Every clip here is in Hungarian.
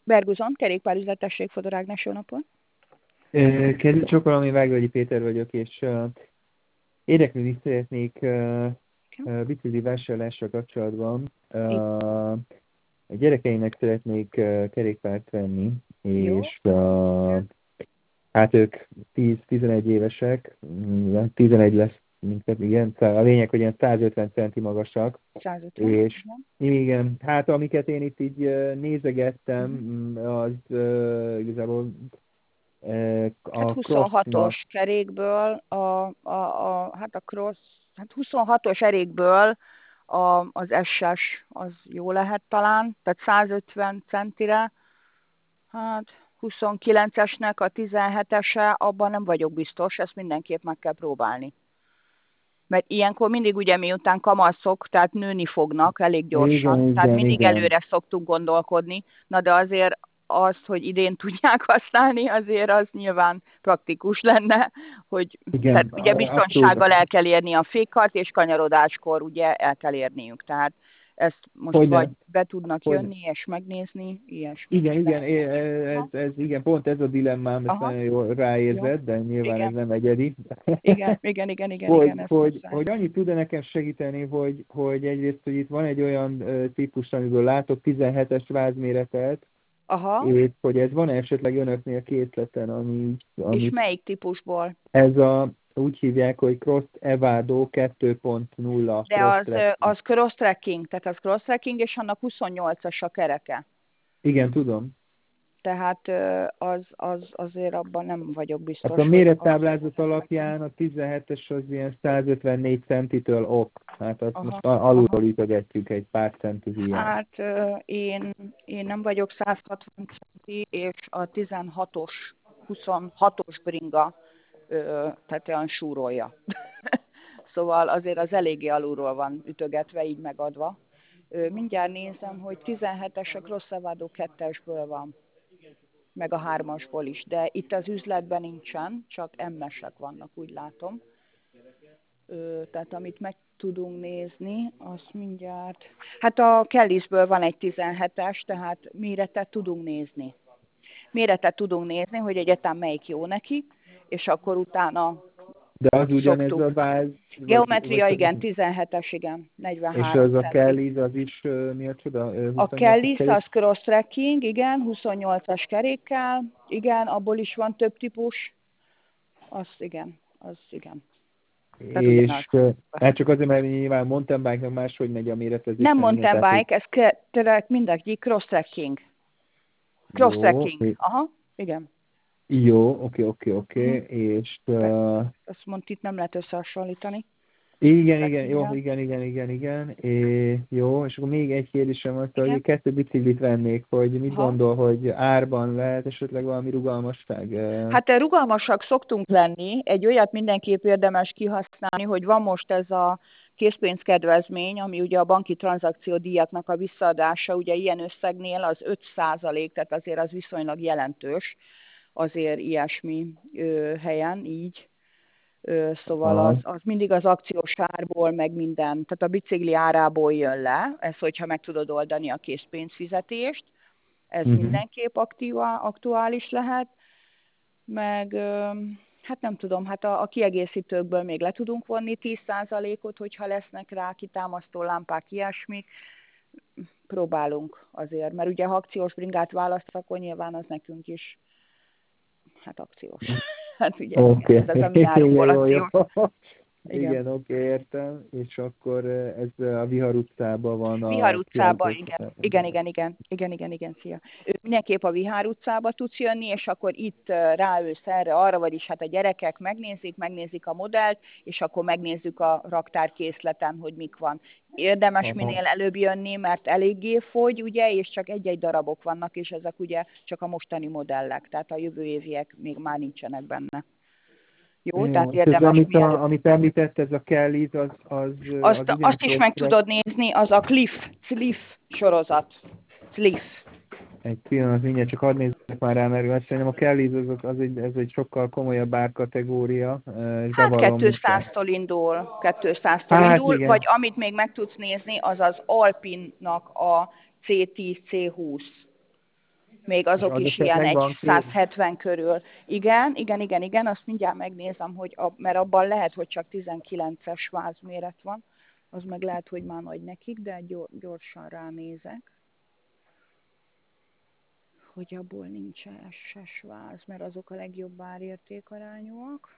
Berguzon, kerékpárüzletesség Fodor Ágnes, jó napot. Kedves Csokolom, Vágvölgyi Péter vagyok, és érdeklődni szeretnék bicikli vásárlással kapcsolatban. A gyerekeimnek szeretnék kerékpárt venni, Jó. és hát ők 10-11 évesek, 11 lesz minket, igen, a lényeg, hogy ilyen 150 centi magasak. 150, és igen, hát amiket én itt így nézegettem, az igazából Hát a 26-os crossnak, kerékből, hát a cross, hát 26-os erékből az SS az jó lehet talán, tehát 150 centire, hát 29-esnek a 17-ese, abban nem vagyok biztos, ezt mindenképp meg kell próbálni. Mert ilyenkor mindig ugye miután kamaszok, tehát nőni fognak elég gyorsan, igen, tehát igen, mindig igen. előre szoktunk gondolkodni, na de azért az, hogy idén tudják használni, azért az nyilván praktikus lenne, hogy Igen, tehát ugye abszolút. biztonsággal el kell érni a fékkart, és kanyarodáskor ugye el kell érniük. Tehát ezt most vagy Hogyne, be tudnak hogyne. jönni és megnézni, ilyesmi. Igen, igen, igen, pont ez a dilemmám, ezt Aha, nagyon jól jó, ráérzed, de nyilván ez igen, nem egyedi. igen, ezt muszáj. Hogy annyit tudna nekem segíteni, hogy egyrészt, hogy itt van egy olyan típus, amiből látok 17-es vázméretet, Aha, és hogy ez van esetleg önöknél készleten, és amit melyik típusból? ez úgy hívják, hogy Cross Evado 2.0 De Cross Track. az cross-tracking, tehát az cross-tracking, és annak 28-as a kereke. Igen, tudom. Tehát az azért abban nem vagyok biztos, Hát a hogy mérettáblázat alapján a 17-es az ilyen 154 centitől ok. Hát azt aha, most alulról aha. ütögetjük egy pár centi hiány. Hát én nem vagyok 160 centi, és a 16-os, 26-os bringa tehát olyan súrolja. Szóval azért az eléggé alulról van ütögetve, így megadva. Mindjárt nézem, hogy 17-es a Crossevado 2-esből van, meg a 3-asból is, de itt az üzletben nincsen, csak MS-ek vannak, úgy látom. Tehát amit meg tudunk nézni, azt mindjárt... Hát a Kellisből van egy 17-es, tehát méretet tudunk nézni. Méretet tudunk nézni, hogy egyetem melyik jó neki, és akkor utána De az ugyanez a szoktuk. váz, Geometria, igen, 17-es, igen, és 43 az a centi. Kelly, az is mi a csoda? A 28 Kellis, az cross-tracking, igen, 28-as kerékkel, igen, abból is van több típus. Az igen. Tehát ugyanaz. és hát csak azért, mert nyilván mountain bike-nak máshogy megy a méretezés. Nem Igen, mountain tehát, hogy bike, ez mindegyik cross-tracking. jó, Cross-tracking, aha, igen. jó, oké, Uh-huh. és Azt mondta, itt nem lehet összehasonlítani. igen, jó, Trackinggel. igen, jó, és akkor még egy kérdésem van, hogy Igen, kettő biciklit vennék, hogy mit aha. gondol, hogy árban lehet esetleg valami rugalmasság? Hát rugalmasak szoktunk lenni, egy olyat mindenképp érdemes kihasználni, hogy van most ez a készpénzkedvezmény, ami ugye a banki tranzakciódíjaknak a visszaadása, ugye ilyen összegnél az 5%, tehát azért az viszonylag jelentős, azért ilyesmi helyen így. Szóval Aha. az mindig az akciós árból, meg minden, tehát a bicikli árából jön le, ez hogyha meg tudod oldani a készpénzfizetést, ez Uh-huh. mindenképp aktuális lehet, meg hát nem tudom, hát a kiegészítőkből még le tudunk vonni 10%-ot, hogyha lesznek rá kitámasztó lámpák, ilyesmik, próbálunk azért, mert ugye ha akciós bringát választ, akkor nyilván az nekünk is, hát akciós. Hát ugye igen, Oké, ez a mi árunkból jó. akciós. Igen. Igen, értem. És akkor ez a Vihar utcában van Vihar a utcába, kiállítás. igen, szia. Mindenképp a Vihar utcába tudsz jönni, és akkor itt ráülsz erre, arra, vagyis hát a gyerekek megnézik a modellt, és akkor megnézzük a raktárkészleten, hogy mik van. Érdemes Aha. minél előbb jönni, mert eléggé fogy, ugye, és csak egy-egy darabok vannak, és ezek ugye csak a mostani modellek, tehát a jövő éviek még már nincsenek benne. Jó, Jó, tehát és ez, érdemes mielőbb. amit említett, ez a Kelly's, az ugyanis Azt is rossz meg track. tudod nézni, az a Cliff sorozat. Cliff. Egy pillanat, mindjárt csak hadd nézzek már rá, mert azt szerintem a Kelly's ez egy sokkal komolyabb árkategória, és Hát bevallom, hogy 200-tól indul, 200-tól hát indul, vagy igen, amit még meg tudsz nézni, az az Alpinnak a C10, C20. még És azok az is ilyen esetleg egy van 170 körül. Igen, azt mindjárt megnézem, hogy mert abban lehet, hogy csak 19-es vázméret van, az meg lehet, hogy már nagy nekik, de gyorsan ránézek, hogy abból nincs SS váz, mert azok a legjobb árértékarányúak.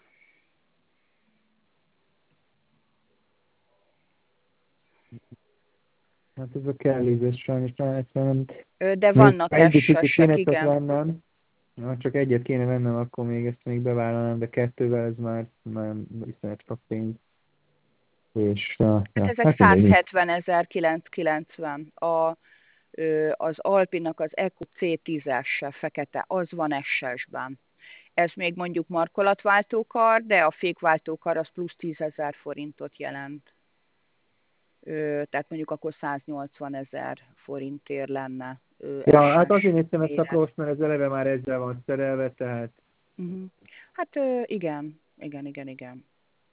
Hát ez a kellízés sajnos egyszerűen De még vannak ha egyet picit SS-ek, kéne csak igen. vennem, ha csak egyet kéne vennem, akkor még ezt még bevállalnám, de kettővel ez már iszonyat sok pénz. És Hát ja, ezek hát mindegy. 170.990. Az Alpinak az EQ C10-es fekete, az van SS-ben. Ez még mondjuk markolatváltókar, de a fékváltókar az plusz 10.000 forintot jelent. Tehát mondjuk akkor 180.000 forintért lenne Ja, hát SS azért néztem ezt a méret. cross, mert ez eleve már ezzel van szerelve, tehát Hát igen.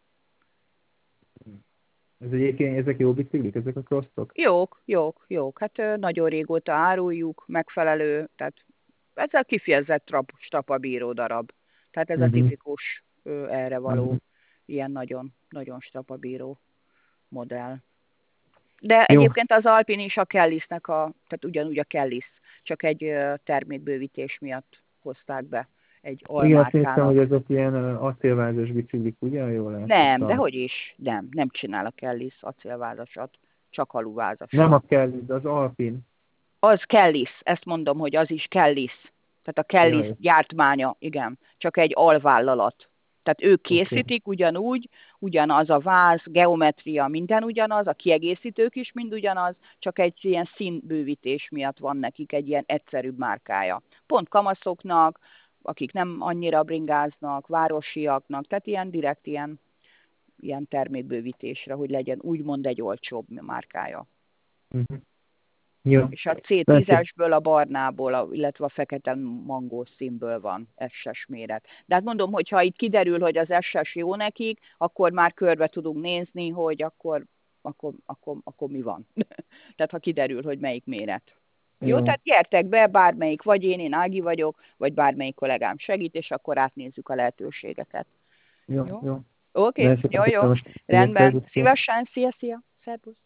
ez egyébként, ezek jó biciklik, ezek a crossok? Jók. Hát nagyon régóta áruljuk, megfelelő, tehát ez a kifejezett strapabíró darab. Tehát ez a tipikus erre való, ilyen nagyon, nagyon strapabíró modell. De Jó. egyébként az Alpin is a Kellisnek tehát ugyanúgy a Kellis, csak egy termékbővítés miatt hozták be egy Igen, azt néztem, hogy almárkának. ezek ilyen acélvázas biciklik, ugye? Jól Nem, láttam. dehogy is, nem csinál a Kellis acélvázasat, csak Nem a aluvázasat. Kelly, az Alpin. Az Kellis, ezt mondom, hogy az is Kellis. Tehát a Kellis Jaj, gyártmánya, igen, csak egy alvállalat. Tehát ők oké. készítik ugyanúgy, ugyanaz a váz, geometria, minden ugyanaz, a kiegészítők is mind ugyanaz, csak egy ilyen színbővítés miatt van nekik egy ilyen egyszerűbb márkája. Pont kamaszoknak, akik nem annyira bringáznak, városiaknak, tehát ilyen direkt ilyen termékbővítésre, hogy legyen úgymond egy olcsóbb márkája. Uh-huh. Jó. És a Látszik. C10-esből, a barnából, illetve a fekete mangó színből van SS méret. De hát mondom, hogy ha itt kiderül, hogy az SS jó nekik, akkor már körbe tudunk nézni, hogy akkor mi van. Tehát ha kiderül, hogy melyik méret. Jó, Jó. tehát gyertek be, bármelyik, vagy én Ági vagyok, vagy bármelyik kollégám segít, és akkor átnézzük a lehetőségeket. Jó, Jó? jó. Oké, De ezt jó. most Rendben. egyébként Szívesen, szia. Szervusz.